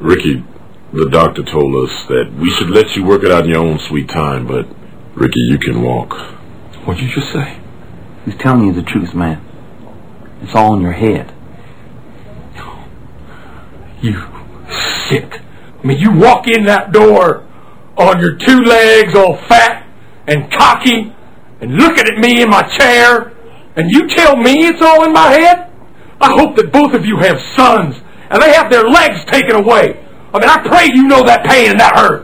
Ricky, the doctor told us that we should let you work it out in your own sweet time, but, Ricky, you can walk. What'd you just say? He's telling you the truth, man. It's all in your head. You sick. I mean, you walk in that door on your two legs all fat and cocky and looking at me in my chair, and you tell me it's all in my head? I hope that both of you have sons and they have their legs taken away. I mean, I pray you know that pain and that hurt.